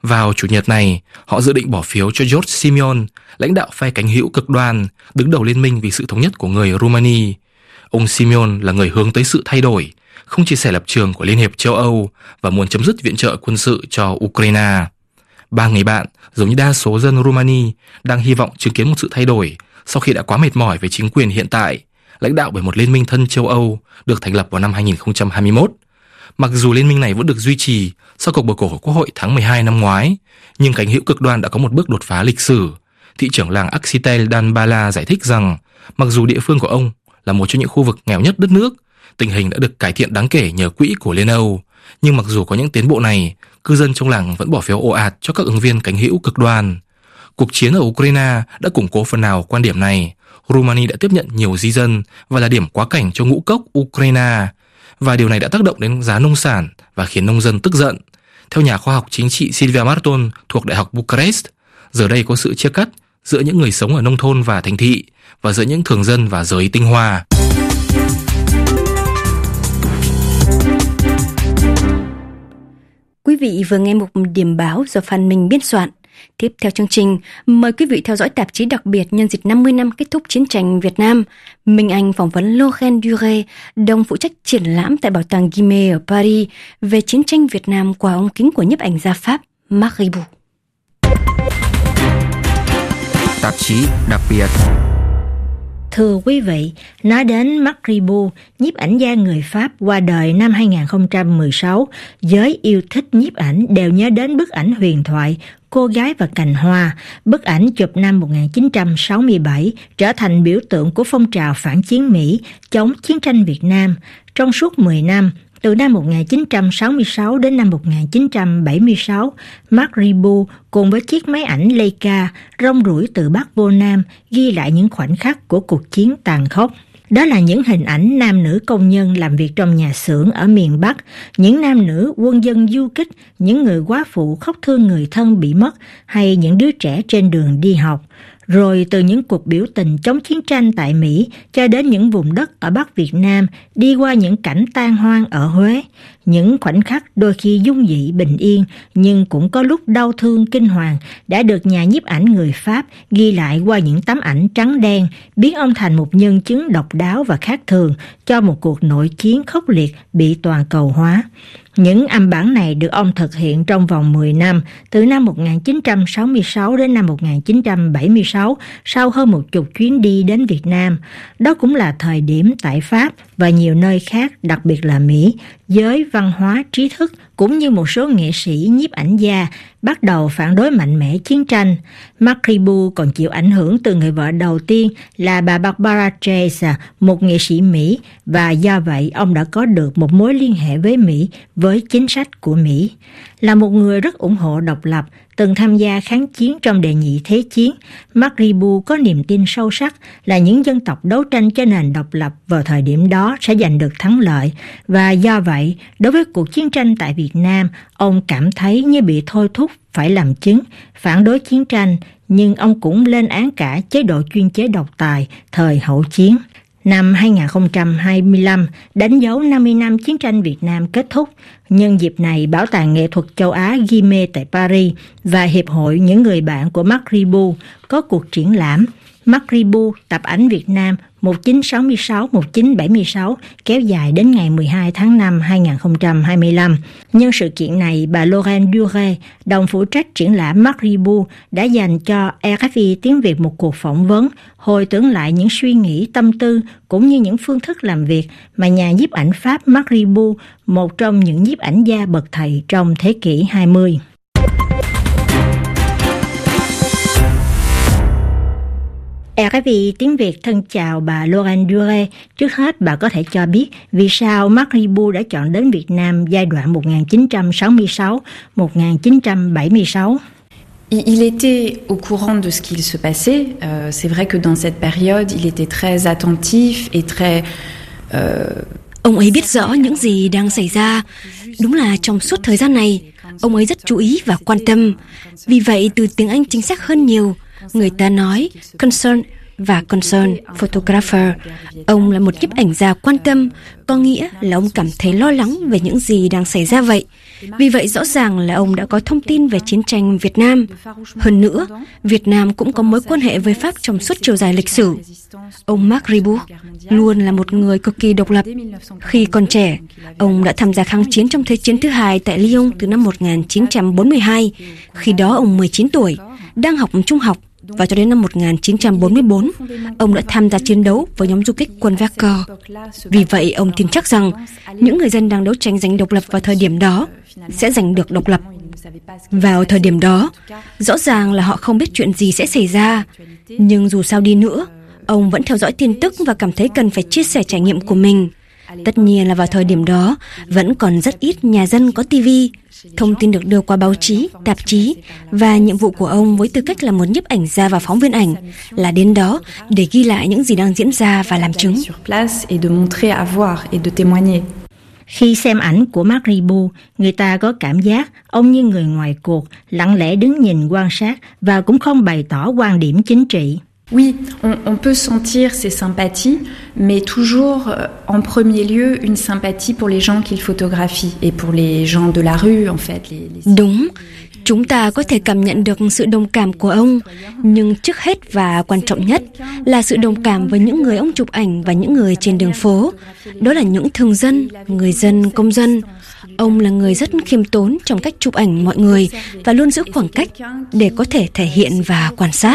Vào Chủ nhật này, họ dự định bỏ phiếu cho George Simeon, lãnh đạo phe cánh hữu cực đoan, đứng đầu liên minh vì sự thống nhất của người Romani. Ông Simeon là người hướng tới sự thay đổi, không chia sẻ lập trường của Liên hiệp châu Âu và muốn chấm dứt viện trợ quân sự cho Ukraine. Ba người bạn, giống như đa số dân Romani, đang hy vọng chứng kiến một sự thay đổi sau khi đã quá mệt mỏi với chính quyền hiện tại, lãnh đạo bởi một liên minh thân châu Âu được thành lập vào năm 2021. Mặc dù liên minh này vẫn được duy trì sau cuộc bầu cử Quốc hội tháng 12 năm ngoái, nhưng cánh hữu cực đoan đã có một bước đột phá lịch sử. Thị trưởng làng Axitel Dan Bala giải thích rằng, mặc dù địa phương của ông là một trong những khu vực nghèo nhất đất nước, tình hình đã được cải thiện đáng kể nhờ quỹ của Liên Âu. Nhưng mặc dù có những tiến bộ này, cư dân trong làng vẫn bỏ phiếu ồ ạt cho các ứng viên cánh hữu cực đoan. Cuộc chiến ở Ukraine đã củng cố phần nào quan điểm này. Romania đã tiếp nhận nhiều di dân và là điểm quá cảnh cho ngũ cốc Ukraine. Và điều này đã tác động đến giá nông sản và khiến nông dân tức giận. Theo nhà khoa học chính trị Silvia Marton thuộc Đại học Bucharest, giờ đây có sự chia cắt giữa những người sống ở nông thôn và thành thị và giữa những thường dân và giới tinh hoa. Quý vị vừa nghe một điểm báo do Phan Minh biên soạn. Tiếp theo chương trình, mời quý vị theo dõi tạp chí đặc biệt nhân dịp 50 năm kết thúc chiến tranh Việt Nam. Minh Anh phỏng vấn Laurent Duret, đồng phụ trách triển lãm tại Bảo tàng Guimet ở Paris về chiến tranh Việt Nam qua ống kính của nhiếp ảnh gia Pháp Marc Ribot. Tạp chí đặc biệt. Thưa quý vị, nói đến Marc Ribot, nhiếp ảnh gia người Pháp qua đời năm 2016, giới yêu thích nhiếp ảnh đều nhớ đến bức ảnh huyền thoại Cô gái và cành hoa. Bức ảnh chụp năm 1967 trở thành biểu tượng của phong trào phản chiến Mỹ chống chiến tranh Việt Nam. Trong suốt 10 năm, từ năm 1966 đến năm 1976, Marc Ribot cùng với chiếc máy ảnh Leica rong ruổi từ Bắc vô Nam ghi lại những khoảnh khắc của cuộc chiến tàn khốc. Đó là những hình ảnh nam nữ công nhân làm việc trong nhà xưởng ở miền Bắc, những nam nữ quân dân du kích, những người quá phụ khóc thương người thân bị mất hay những đứa trẻ trên đường đi học. Rồi từ những cuộc biểu tình chống chiến tranh tại Mỹ cho đến những vùng đất ở Bắc Việt Nam, đi qua những cảnh tan hoang ở Huế. Những khoảnh khắc đôi khi dung dị bình yên nhưng cũng có lúc đau thương kinh hoàng đã được nhà nhiếp ảnh người Pháp ghi lại qua những tấm ảnh trắng đen, biến ông thành một nhân chứng độc đáo và khác thường cho một cuộc nội chiến khốc liệt bị toàn cầu hóa. Những âm bản này được ông thực hiện trong vòng 10 năm, từ năm 1966 đến năm 1976, sau hơn 10 chuyến đi đến Việt Nam. Đó cũng là thời điểm tại Pháp và nhiều nơi khác, đặc biệt là Mỹ, giới văn hóa trí thức cũng như một số nghệ sĩ nhiếp ảnh gia bắt đầu phản đối mạnh mẽ chiến tranh. Marc Ribot còn chịu ảnh hưởng từ người vợ đầu tiên là bà Barbara Chase, một nghệ sĩ Mỹ, và do vậy ông đã có được một mối liên hệ với Mỹ, với chính sách của Mỹ. Là một người rất ủng hộ độc lập, từng tham gia kháng chiến trong đệ nhị thế chiến, Marc Ribot có niềm tin sâu sắc là những dân tộc đấu tranh cho nền độc lập vào thời điểm đó sẽ giành được thắng lợi, và do vậy, đối với cuộc chiến tranh tại Việt Nam, ông cảm thấy như bị thôi thúc phải làm chứng, phản đối chiến tranh, nhưng ông cũng lên án cả chế độ chuyên chế độc tài thời hậu chiến. Năm 2025 đánh dấu 50 năm chiến tranh Việt Nam kết thúc. Nhân dịp này, Bảo tàng Nghệ thuật châu Á Guimet tại Paris và Hiệp hội những người bạn của Marc Ribot có cuộc triển lãm Marc Ribot tập ảnh Việt Nam 1966-1976 kéo dài đến ngày 12 tháng 5 2025. Nhân sự kiện này, bà Laurent Duret, đồng phụ trách triển lãm Marc Ribot, đã dành cho RFI tiếng Việt một cuộc phỏng vấn, hồi tưởng lại những suy nghĩ, tâm tư cũng như những phương thức làm việc mà nhà nhiếp ảnh Pháp Marc Ribot, một trong những nhiếp ảnh gia bậc thầy trong thế kỷ 20. RFI tiếng Việt thân chào bà Laurent Duret. Trước hết, bà có thể cho biết vì sao Marc Ribot đã chọn đến Việt Nam giai đoạn 1966-1976? Il était au courant de ce qu'il se passait. C'est vrai que dans cette période, il était très attentif et très... Ông ấy biết rõ những gì đang xảy ra. Đúng là trong suốt thời gian này, ông ấy rất chú ý và quan tâm. Vì vậy, từ tiếng Anh chính xác hơn nhiều, người ta nói concern và concerned photographer. Ông là một nhiếp ảnh gia quan tâm, có nghĩa là ông cảm thấy lo lắng về những gì đang xảy ra vậy. Vì vậy rõ ràng là ông đã có thông tin về chiến tranh Việt Nam. Hơn nữa, Việt Nam cũng có mối quan hệ với Pháp trong suốt chiều dài lịch sử. Ông Marc Ribot luôn là một người cực kỳ độc lập. Khi còn trẻ, ông đã tham gia kháng chiến trong Thế chiến thứ hai tại Lyon từ năm 1942. Khi đó ông 19 tuổi, đang học trung học, và cho đến năm 1944, ông đã tham gia chiến đấu với nhóm du kích quân Wagner. Vì vậy, ông tin chắc rằng những người dân đang đấu tranh giành độc lập vào thời điểm đó sẽ giành được độc lập. Vào thời điểm đó, rõ ràng là họ không biết chuyện gì sẽ xảy ra, nhưng dù sao đi nữa, ông vẫn theo dõi tin tức và cảm thấy cần phải chia sẻ trải nghiệm của mình. Tất nhiên là vào thời điểm đó, vẫn còn rất ít nhà dân có TV. Thông tin được đưa qua báo chí, tạp chí, và nhiệm vụ của ông với tư cách là một nhiếp ảnh gia và phóng viên ảnh là đến đó để ghi lại những gì đang diễn ra và làm chứng. Khi xem ảnh của Marc Ribot, người ta có cảm giác ông như người ngoài cuộc, lặng lẽ đứng nhìn quan sát và cũng không bày tỏ quan điểm chính trị. Oui, on peut sentir ses sympathies, mais toujours en premier lieu une sympathie pour les gens qu'il photographie et pour les gens de la rue en fait. Đúng, chúng ta có thể cảm nhận được sự đồng cảm của ông, nhưng trước hết và quan trọng nhất là sự đồng cảm với những người ông chụp ảnh và những người trên đường phố. Đó là những thường dân, người dân, công dân. Ông là người rất khiêm tốn trong cách chụp ảnh mọi người và luôn giữ khoảng cách để có thể thể hiện và quan sát.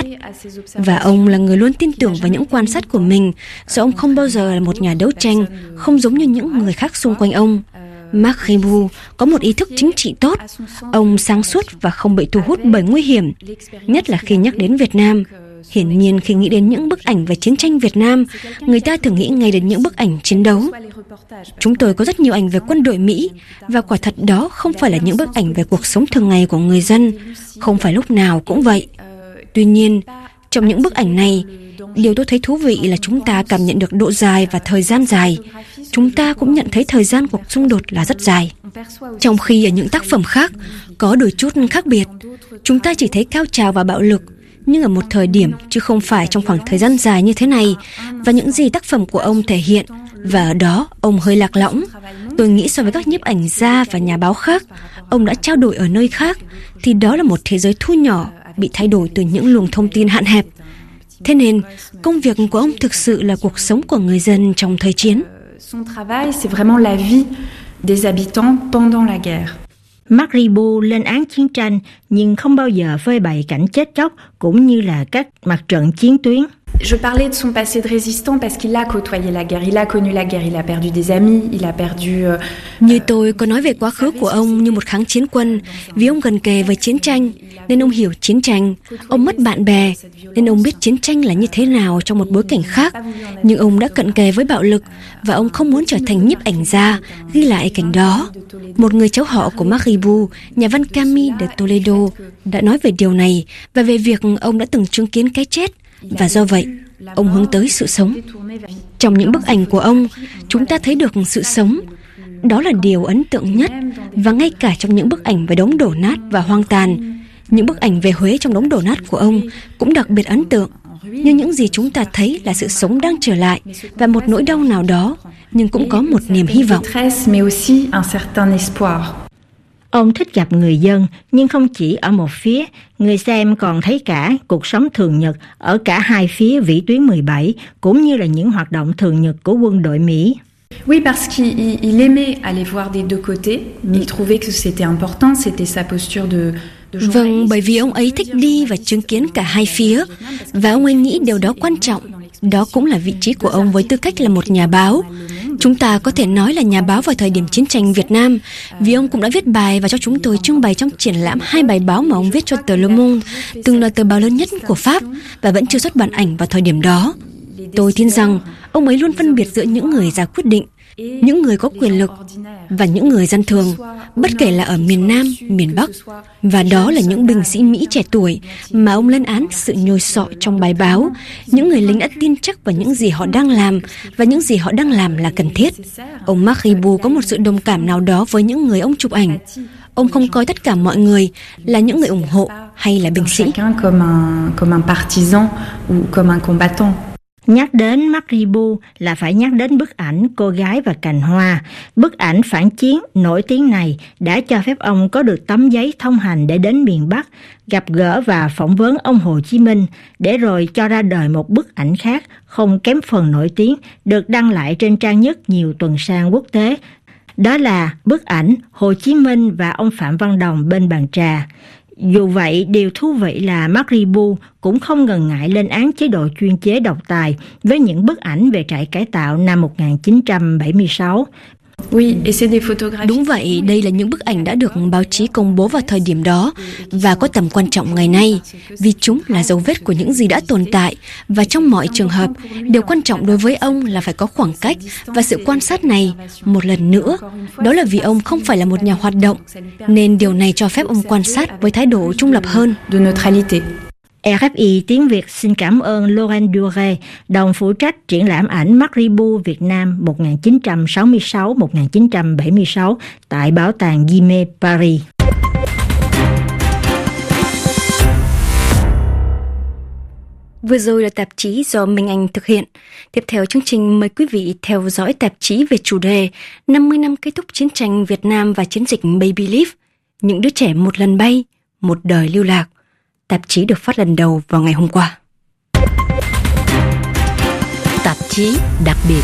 Và ông là người luôn tin tưởng vào những quan sát của mình, do ông không bao giờ là một nhà đấu tranh, không giống như những người khác xung quanh ông. Marc Ribot có một ý thức chính trị tốt. Ông sáng suốt và không bị thu hút bởi nguy hiểm, nhất là khi nhắc đến Việt Nam. Hiển nhiên khi nghĩ đến những bức ảnh về chiến tranh Việt Nam, người ta thường nghĩ ngay đến những bức ảnh chiến đấu. Chúng tôi có rất nhiều ảnh về quân đội Mỹ, và quả thật đó không phải là những bức ảnh về cuộc sống thường ngày của người dân, không phải lúc nào cũng vậy. Tuy nhiên, trong những bức ảnh này, điều tôi thấy thú vị là chúng ta cảm nhận được độ dài và thời gian dài. Chúng ta cũng nhận thấy thời gian cuộc xung đột là rất dài. Trong khi ở những tác phẩm khác có đôi chút khác biệt, chúng ta chỉ thấy cao trào và bạo lực, nhưng ở một thời điểm chứ không phải trong khoảng thời gian dài như thế này, và những gì tác phẩm của ông thể hiện, và ở đó ông hơi lạc lõng. Tôi nghĩ so với các nhiếp ảnh gia và nhà báo khác, ông đã trao đổi ở nơi khác, thì đó là một thế giới thu nhỏ, bị thay đổi từ những luồng thông tin hạn hẹp. Thế nên, công việc của ông thực sự là cuộc sống của người dân trong thời chiến. Son travail, c'est vraiment la vie des habitants pendant la guerre. Marc Ribot lên án chiến tranh nhưng không bao giờ phơi bày cảnh chết chóc cũng như là các mặt trận chiến tuyến. Je parlais de son passé de résistant parce qu'il a côtoyé la guerre, il a connu la guerre, il a perdu des amis, il a perdu... Như tôi có nói về quá khứ của ông như một kháng chiến quân, vì ông gần kề với chiến tranh, nên ông hiểu chiến tranh. Ông mất bạn bè, nên ông biết chiến tranh là như thế nào trong một bối cảnh khác. Nhưng ông đã cận kề với bạo lực, và ông không muốn trở thành nhiếp ảnh gia, ghi lại cảnh đó. Một người cháu họ của Marc Ribot, nhà văn Camille de Toledo, đã nói về điều này, và về việc ông đã từng chứng kiến cái chết. Và do vậy, ông hướng tới sự sống. Trong những bức ảnh của ông, chúng ta thấy được sự sống. Đó là điều ấn tượng nhất. Và ngay cả trong những bức ảnh về đống đổ nát và hoang tàn, những bức ảnh về Huế trong đống đổ nát của ông cũng đặc biệt ấn tượng. Như những gì chúng ta thấy là sự sống đang trở lại và một nỗi đau nào đó, nhưng cũng có một niềm hy vọng. Ông thích gặp người dân, nhưng không chỉ ở một phía, người xem còn thấy cả cuộc sống thường nhật ở cả hai phía vĩ tuyến 17, cũng như là những hoạt động thường nhật của quân đội Mỹ. Oui, parce qu'il aimait aller voir des deux côtés. Il trouvait que c'était important, c'était sa posture de... Vâng, bởi vì ông ấy thích đi và chứng kiến cả hai phía, và ông ấy nghĩ điều đó quan trọng. Đó cũng là vị trí của ông với tư cách là một nhà báo. Chúng ta có thể nói là nhà báo vào thời điểm chiến tranh Việt Nam, vì ông cũng đã viết bài và cho chúng tôi trưng bày trong triển lãm 2 bài báo mà ông viết cho tờ Le Monde, từng là tờ báo lớn nhất của Pháp và vẫn chưa xuất bản ảnh vào thời điểm đó. Tôi tin rằng ông ấy luôn phân biệt giữa những người ra quyết định, những người có quyền lực và những người dân thường, bất kể là ở miền Nam, miền Bắc. Và đó là những binh sĩ Mỹ trẻ tuổi mà ông lên án sự nhồi sọ trong bài báo. Những người lính đã tin chắc vào những gì họ đang làm, và những gì họ đang làm là cần thiết. Ông Marc Ribot có một sự đồng cảm nào đó với những người ông chụp ảnh. Ông không coi tất cả mọi người là những người ủng hộ hay là binh sĩ. Nhắc đến Maqribu là phải nhắc đến bức ảnh Cô gái và cành hoa. Bức ảnh phản chiến nổi tiếng này đã cho phép ông có được tấm giấy thông hành để đến miền Bắc, gặp gỡ và phỏng vấn ông Hồ Chí Minh, để rồi cho ra đời một bức ảnh khác không kém phần nổi tiếng, được đăng lại trên trang nhất nhiều tuần san quốc tế. Đó là bức ảnh Hồ Chí Minh và ông Phạm Văn Đồng bên bàn trà. Dù vậy, điều thú vị là Maqribu cũng không ngần ngại lên án chế độ chuyên chế độc tài với những bức ảnh về trại cải tạo năm 1976. Đúng vậy, đây là những bức ảnh đã được báo chí công bố vào thời điểm đó và có tầm quan trọng ngày nay, vì chúng là dấu vết của những gì đã tồn tại, và trong mọi trường hợp, điều quan trọng đối với ông là phải có khoảng cách, và sự quan sát này, một lần nữa, đó là vì ông không phải là một nhà hoạt động, nên điều này cho phép ông quan sát với thái độ trung lập hơn. RFI tiếng Việt xin cảm ơn Laurent Dure, đồng phụ trách triển lãm ảnh Maqribu Việt Nam 1966-1976 tại Bảo tàng Guimet, Paris. Vừa rồi là tạp chí do Minh Anh thực hiện. Tiếp theo chương trình mời quý vị theo dõi tạp chí về chủ đề 50 năm kết thúc chiến tranh Việt Nam và chiến dịch Baby Leaf, những đứa trẻ một lần bay, một đời lưu lạc. Tạp chí được phát lần đầu vào ngày hôm qua. Tạp chí đặc biệt.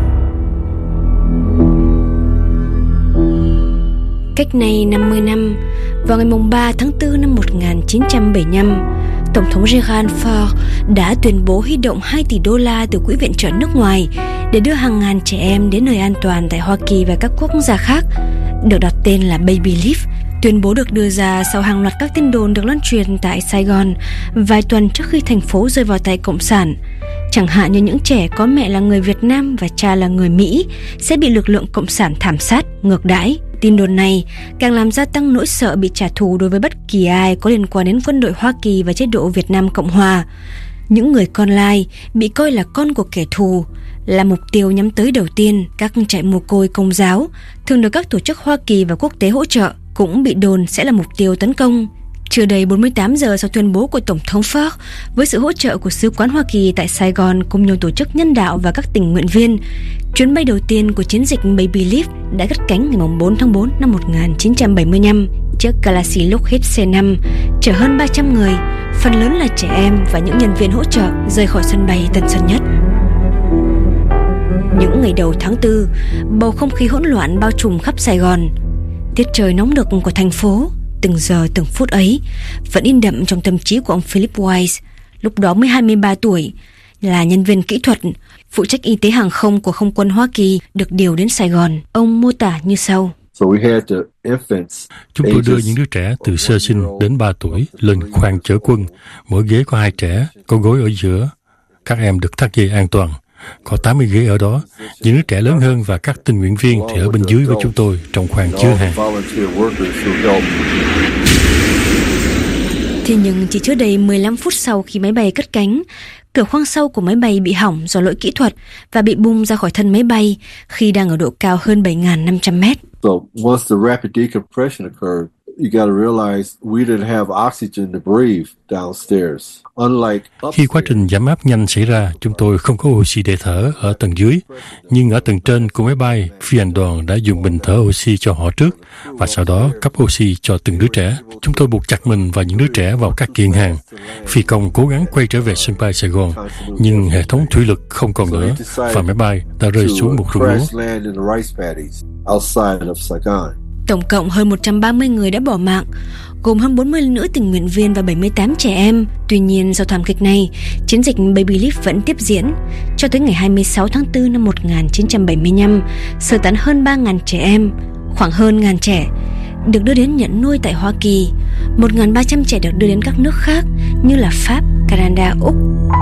Cách nay 50 năm, vào ngày 3 tháng 4 năm 1975, Tổng thống Gerald Ford đã tuyên bố huy động 2 tỷ đô la từ quỹ viện trợ nước ngoài để đưa hàng ngàn trẻ em đến nơi an toàn tại Hoa Kỳ và các quốc gia khác, được đặt tên là Baby Leaf. Tuyên bố được đưa ra sau hàng loạt các tin đồn được lan truyền tại Sài Gòn vài tuần trước khi thành phố rơi vào tay Cộng sản. Chẳng hạn như những trẻ có mẹ là người Việt Nam và cha là người Mỹ sẽ bị lực lượng Cộng sản thảm sát, ngược đãi. Tin đồn này càng làm gia tăng nỗi sợ bị trả thù đối với bất kỳ ai có liên quan đến quân đội Hoa Kỳ và chế độ Việt Nam Cộng Hòa. Những người con lai bị coi là con của kẻ thù, là mục tiêu nhắm tới đầu tiên. Các trại mồ côi Công giáo thường được các tổ chức Hoa Kỳ và quốc tế hỗ trợ cũng bị đồn sẽ là mục tiêu tấn công. Chưa đầy 48 giờ sau tuyên bố của Tổng thống Ford, với sự hỗ trợ của Sứ quán Hoa Kỳ tại Sài Gòn cùng nhiều tổ chức nhân đạo và các tình nguyện viên, chuyến bay đầu tiên của chiến dịch Baby Leaf đã cất cánh ngày 4 tháng 4 năm 1975. Chiếc Galaxy Lockheed C5 chở hơn 300 người, phần lớn là trẻ em và những nhân viên hỗ trợ, rời khỏi sân bay Tân Sơn Nhất. Những ngày đầu tháng 4, bầu không khí hỗn loạn bao trùm khắp Sài Gòn. Tiết trời nóng nực của thành phố, từng giờ từng phút ấy vẫn in đậm trong tâm trí của ông Philip Wise, lúc đó mới 23 tuổi, là nhân viên kỹ thuật, phụ trách y tế hàng không của Không quân Hoa Kỳ, được điều đến Sài Gòn. Ông mô tả như sau. Chúng tôi đưa những đứa trẻ từ sơ sinh đến 3 tuổi lên khoang chở quân. Mỗi ghế có 2 trẻ, có gối ở giữa. Các em được thắt dây an toàn. Có 80 ghế ở đó. Những đứa trẻ lớn hơn và các tình nguyện viên thì ở bên dưới với chúng tôi trong khoang chứa hàng. Thế nhưng chỉ chưa đầy 15 phút sau khi máy bay cất cánh, cửa khoang sau của máy bay bị hỏng do lỗi kỹ thuật và bị bung ra khỏi thân máy bay khi đang ở độ cao hơn 7.500 mét. Khi quá trình giảm áp nhanh xảy ra, chúng tôi không có oxy để thở ở tầng dưới, nhưng ở tầng trên của máy bay, phi hành đoàn đã dùng bình thở oxy cho họ trước và sau đó cấp oxy cho từng đứa trẻ. Chúng tôi buộc chặt mình và những đứa trẻ vào các kiện hàng. Phi công cố gắng quay trở về sân bay Sài Gòn, nhưng hệ thống thủy lực không còn nữa và máy bay đã rơi xuống một ruộng lúa. Tổng cộng hơn 130 người đã bỏ mạng, gồm hơn 40 nữ tình nguyện viên và 78 trẻ em. Tuy nhiên, sau thảm kịch này, chiến dịch Baby Leaf vẫn tiếp diễn. Cho tới ngày 26 tháng 4 năm 1975, sơ tán hơn 3.000 trẻ em, khoảng hơn 1.000 trẻ được đưa đến nhận nuôi tại Hoa Kỳ. 1.300 trẻ được đưa đến các nước khác như là Pháp, Canada, Úc.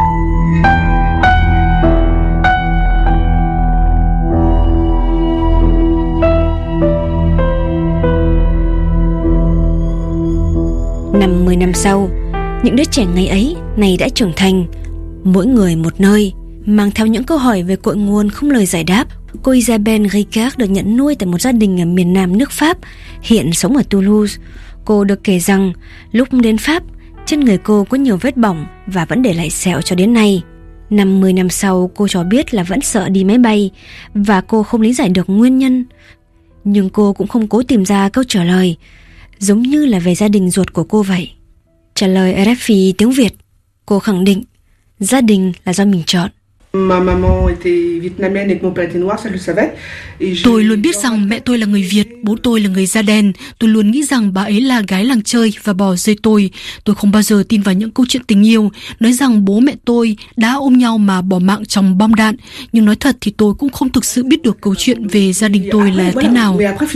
Năm 10 năm sau, những đứa trẻ ngày ấy này đã trưởng thành, mỗi người một nơi, mang theo những câu hỏi về cội nguồn không lời giải đáp Cô Isabelle Ricard được nhận nuôi tại một gia đình ở miền nam nước Pháp, hiện sống ở Toulouse. Cô được kể rằng lúc đến Pháp, trên người cô có nhiều vết bỏng và vẫn để lại sẹo cho đến nay. 50 năm sau, cô cho biết là vẫn sợ đi máy bay và cô không lý giải được nguyên nhân. Nhưng cô cũng không cố tìm ra câu trả lời, giống như là về gia đình ruột của cô vậy. Trả lời RFI tiếng Việt, cô khẳng định gia đình là do mình chọn. Tôi luôn biết rằng mẹ tôi là người Việt, bố tôi là người da đen. Tôi luôn nghĩ rằng bà ấy là gái làng chơi và bỏ rơi tôi. Tôi không bao giờ tin vào những câu chuyện tình yêu, nói rằng bố mẹ tôi đã ôm nhau mà bỏ mạng trong bom đạn. Nhưng nói thật thì tôi cũng không thực sự biết được câu chuyện về gia đình tôi là thế nào.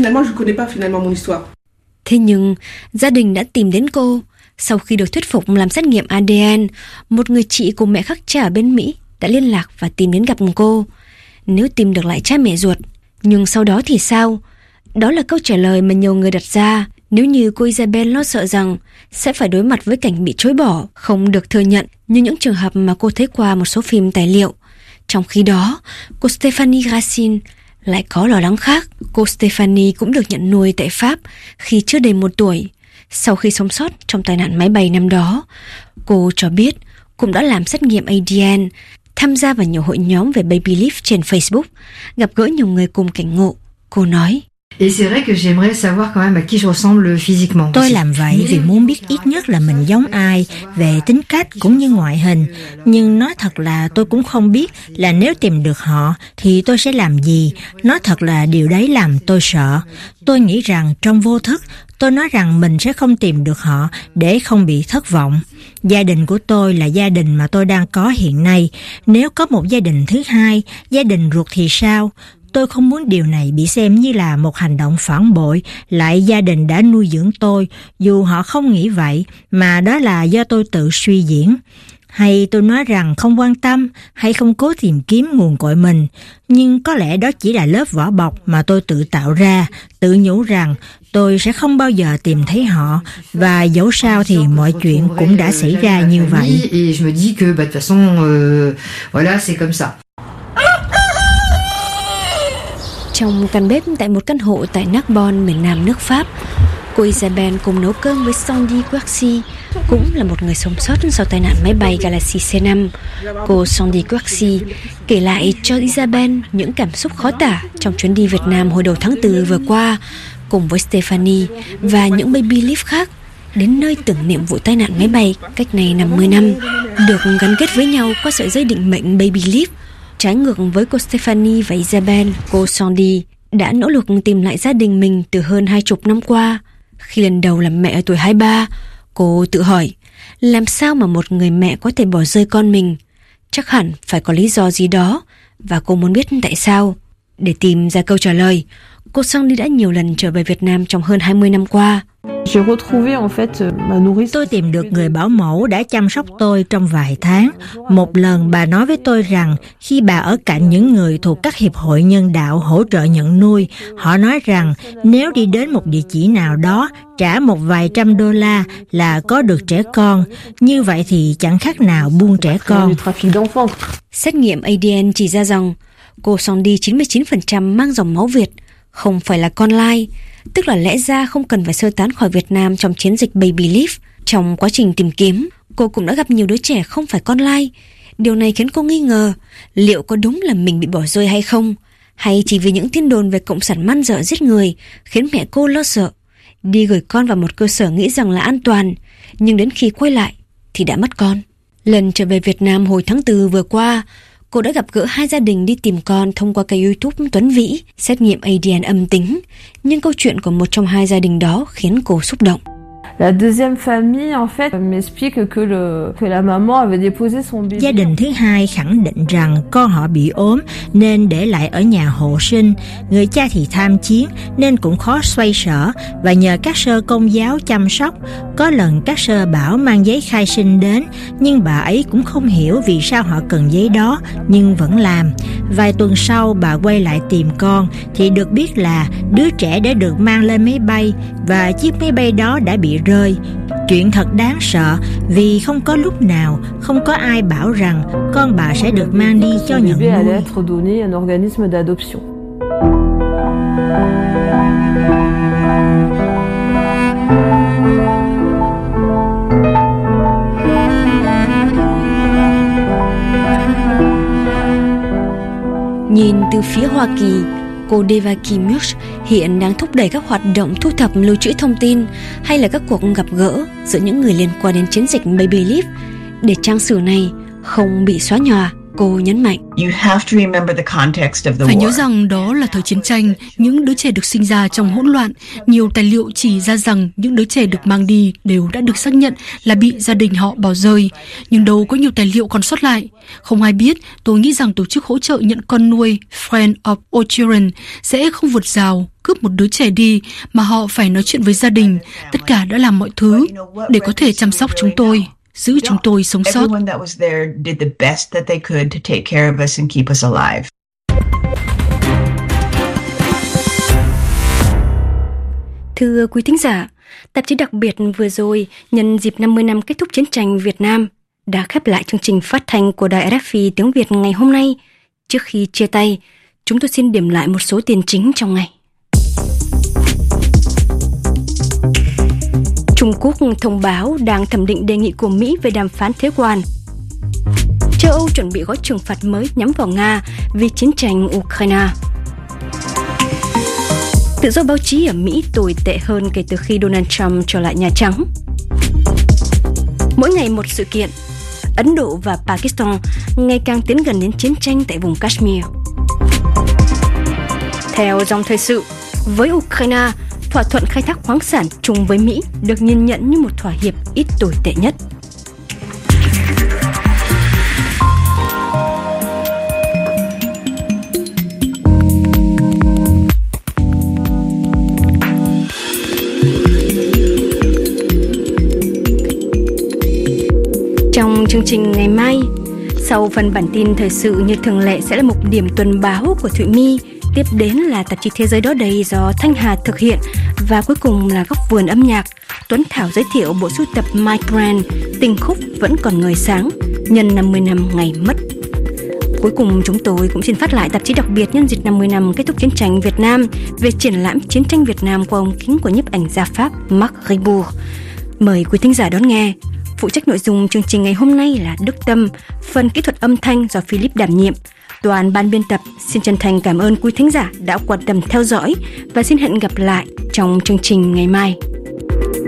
Thế nhưng, gia đình đã tìm đến cô. Sau khi được thuyết phục làm xét nghiệm ADN, một người chị của mẹ khác cha ở bên Mỹ đã liên lạc và tìm đến gặp cô. Nếu tìm được lại cha mẹ ruột, nhưng sau đó thì sao? Đó là câu trả lời mà nhiều người đặt ra. Nếu như cô Isabelle lo sợ rằng sẽ phải đối mặt với cảnh bị chối bỏ, không được thừa nhận như những trường hợp mà cô thấy qua một số phim tài liệu. Trong khi đó, cô Stéphanie Racine lại có lo lắng khác. Cô Stéphanie cũng được nhận nuôi tại Pháp khi chưa đầy 1 tuổi. Sau khi sống sót trong tai nạn máy bay năm đó, cô cho biết cũng đã làm xét nghiệm ADN, tham gia vào nhiều hội nhóm về Baby Leaf trên Facebook, gặp gỡ nhiều người cùng cảnh ngộ. Cô nói: Tôi làm vậy vì muốn biết ít nhất là mình giống ai về tính cách cũng như ngoại hình. Nhưng nói thật là tôi cũng không biết là nếu tìm được họ thì tôi sẽ làm gì. Nói thật là điều đấy làm tôi sợ. Tôi nghĩ rằng trong vô thức tôi nói rằng mình sẽ không tìm được họ để không bị thất vọng. Gia đình của tôi là gia đình mà tôi đang có hiện nay. Nếu có một gia đình thứ hai, gia đình ruột thì sao? Tôi không muốn điều này bị xem như là một hành động phản bội lại gia đình đã nuôi dưỡng tôi, dù họ không nghĩ vậy, mà đó là do tôi tự suy diễn. Hay tôi nói rằng không quan tâm hay không cố tìm kiếm nguồn cội mình, nhưng có lẽ đó chỉ là lớp vỏ bọc mà tôi tự tạo ra, tự nhủ rằng tôi sẽ không bao giờ tìm thấy họ, và dẫu sao thì mọi chuyện cũng đã xảy ra như vậy. Trong căn bếp tại một căn hộ tại Narbonne, miền nam nước Pháp, cô Isabelle cùng nấu cơm với Sandy Quercy, cũng là một người sống sót sau tai nạn máy bay Galaxy C5. Cô Sandy Quercy kể lại cho Isabelle những cảm xúc khó tả trong chuyến đi Việt Nam hồi đầu tháng 4 vừa qua, cùng với Stéphanie và những Baby Leaf khác, đến nơi tưởng niệm vụ tai nạn máy bay cách này 50 năm, được gắn kết với nhau qua sợi dây định mệnh Baby Leaf. Trái ngược với cô Stéphanie và Isabelle, cô Sandy đã nỗ lực tìm lại gia đình mình từ hơn 20 năm qua. Khi lần đầu làm mẹ ở tuổi 23, cô tự hỏi, làm sao mà một người mẹ có thể bỏ rơi con mình? Chắc hẳn phải có lý do gì đó, và cô muốn biết tại sao. Để tìm ra câu trả lời, cô Sandy đã nhiều lần trở về Việt Nam trong hơn 20 năm qua. Tôi tìm được người bảo mẫu đã chăm sóc tôi trong vài tháng. Một lần bà nói với tôi rằng khi bà ở cạnh những người thuộc các hiệp hội nhân đạo hỗ trợ nhận nuôi, họ nói rằng nếu đi đến một địa chỉ nào đó, trả một vài trăm đô la là có được trẻ con. Như vậy thì chẳng khác nào buôn trẻ con. Xét nghiệm ADN chỉ ra rằng cô Sandy 99% mang dòng máu Việt, không phải là con lai, tức là lẽ ra không cần phải sơ tán khỏi Việt Nam trong chiến dịch Baby Leaf. Trong quá trình tìm kiếm, cô cũng đã gặp nhiều đứa trẻ không phải con lai. Điều này khiến cô nghi ngờ liệu có đúng là mình bị bỏ rơi hay không, hay chỉ vì những tin đồn về cộng sản man dợ giết người khiến mẹ cô lo sợ, đi gửi con vào một cơ sở nghĩ rằng là an toàn, nhưng đến khi quay lại thì đã mất con. Lần trở về Việt Nam hồi tháng 4 vừa qua, cô đã gặp gỡ 2 gia đình đi tìm con thông qua kênh YouTube Tuấn Vĩ, xét nghiệm ADN âm tính, nhưng câu chuyện của một trong 2 gia đình đó khiến cô xúc động. La deuxième famille, en fait, m'explique que la maman avait déposé son bébé. Gia đình thứ hai khẳng định rằng con họ bị ốm nên để lại ở nhà hộ sinh. Người cha thì tham chiến nên cũng khó xoay sở và nhờ các sơ công giáo chăm sóc. Có lần các sơ bảo mang giấy khai sinh đến, nhưng bà ấy cũng không hiểu vì sao họ cần giấy đó, nhưng vẫn làm. Vài tuần sau bà quay lại tìm con thì được biết là đứa trẻ đã được mang lên máy bay và chiếc máy bay đó đã bị rơi. Chuyện thật đáng sợ vì không có lúc nào, không có ai bảo rằng con bà sẽ được mang đi cho nhận nuôi. Nhìn từ phía Hoa Kỳ, cô Devaki Muse hiện đang thúc đẩy các hoạt động thu thập lưu trữ thông tin hay là các cuộc gặp gỡ giữa những người liên quan đến chiến dịch Baby Leaf để trang sử này không bị xóa nhòa. Cô nhấn mạnh, phải nhớ rằng đó là thời chiến tranh, những đứa trẻ được sinh ra trong hỗn loạn. Nhiều tài liệu chỉ ra rằng những đứa trẻ được mang đi đều đã được xác nhận là bị gia đình họ bỏ rơi. Nhưng đâu có nhiều tài liệu còn sót lại. Không ai biết, tôi nghĩ rằng tổ chức hỗ trợ nhận con nuôi Friends of All Children sẽ không vượt rào, cướp một đứa trẻ đi, mà họ phải nói chuyện với gia đình. Tất cả đã làm mọi thứ để có thể chăm sóc chúng tôi, giữ chúng tôi sống sót. Thưa quý thính giả, tạp chí đặc biệt vừa rồi nhân dịp 50 năm kết thúc chiến tranh Việt Nam đã khép lại chương trình phát thanh của đài RFI tiếng Việt ngày hôm nay. Trước khi chia tay, chúng tôi xin điểm lại một số tin chính trong ngày. Trung Quốc thông báo đang thẩm định đề nghị của Mỹ về đàm phán thuế quan. Châu Âu chuẩn bị gói trừng phạt mới nhắm vào Nga vì chiến tranh Ukraine. Tự do báo chí ở Mỹ tồi tệ hơn kể từ khi Donald Trump trở lại Nhà Trắng. Mỗi ngày một sự kiện, Ấn Độ và Pakistan ngày càng tiến gần đến chiến tranh tại vùng Kashmir. Theo dòng thời sự, với Ukraine, thỏa thuận khai thác khoáng sản chung với Mỹ được nhìn nhận như một thỏa hiệp ít tồi tệ nhất. Trong chương trình ngày mai, sau phần bản tin thời sự như thường lệ sẽ là một điểm tuần báo của Thụy My, tiếp đến là tạp chí Thế giới đó đây do Thanh Hà thực hiện và cuối cùng là góc vườn âm nhạc. Tuấn Thảo giới thiệu bộ sưu tập Mike Brand, Tình khúc vẫn còn ngời sáng, nhân 50 năm ngày mất. Cuối cùng chúng tôi cũng xin phát lại tạp chí đặc biệt nhân dịp 50 năm kết thúc chiến tranh Việt Nam về triển lãm Chiến tranh Việt Nam qua ống kính của nhiếp ảnh gia Pháp Marc Ribourg. Mời quý thính giả đón nghe. Phụ trách nội dung chương trình ngày hôm nay là Đức Tâm, phần kỹ thuật âm thanh do Philip đảm nhiệm. Toàn ban biên tập xin chân thành cảm ơn quý thính giả đã quan tâm theo dõi và xin hẹn gặp lại trong chương trình ngày mai.